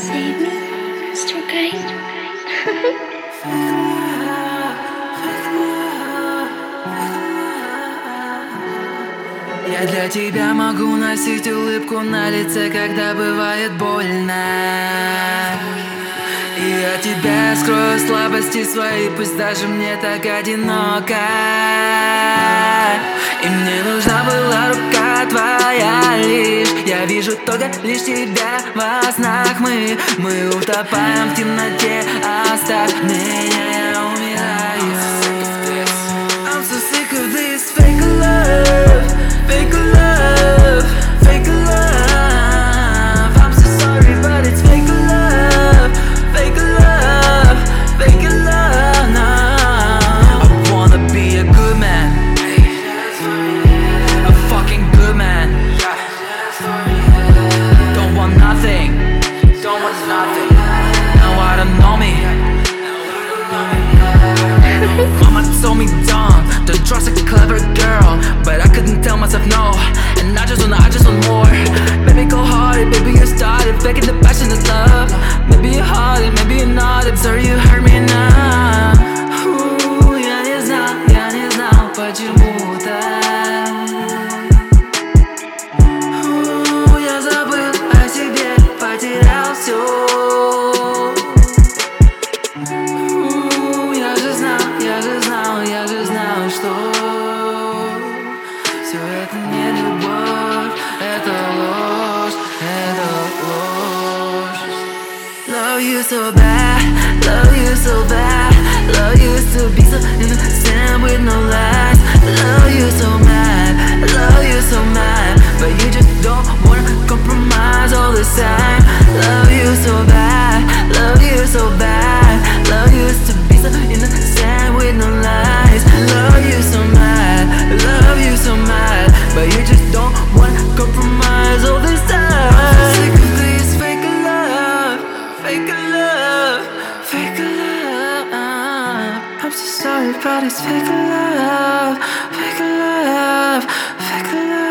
Save me, Mr. Kite. Я для тебя могу носить улыбку на лице, когда бывает больно. И я тебя скрою слабости свои, пусть даже мне так одиноко. И мне нужна была рука твоя лишь. Я вижу только лишь тебя во снах. Мы утопаем в темноте. Оставь меня, я умираю. I'm so sick of this fake love, fake love, fake love. I'm so sorry, but it's fake love, fake love, fake love. No, I wanna be a good man, a fucking good man. Don't want nothing, don't want nothing. Now I don't know me. Mama told me don't trust a clever girl, but I couldn't tell myself no. And I just want more. Baby, go hard, baby, you started faking the passionate love. Maybe you're hard, maybe you're not. I'm sorry you hurt me now. Я не знал, почему-то. Я забыл о тебе, потерял все. Я же знал, что все это не любовь, это ложь, это ложь. Love you so bad, love you so bad, love you to be so innocent with no lies. Love you so mad, love you so mad, but you just don't wanna compromise all the time. Love you so bad, love you so bad, love you to be so innocent with no lies. Love you so mad, love you so mad, but you just don't wanna compromise all this time. I'm sick of this fake love, fake love, fake love. I'm so sorry, but it's fake love, fake love, fake love.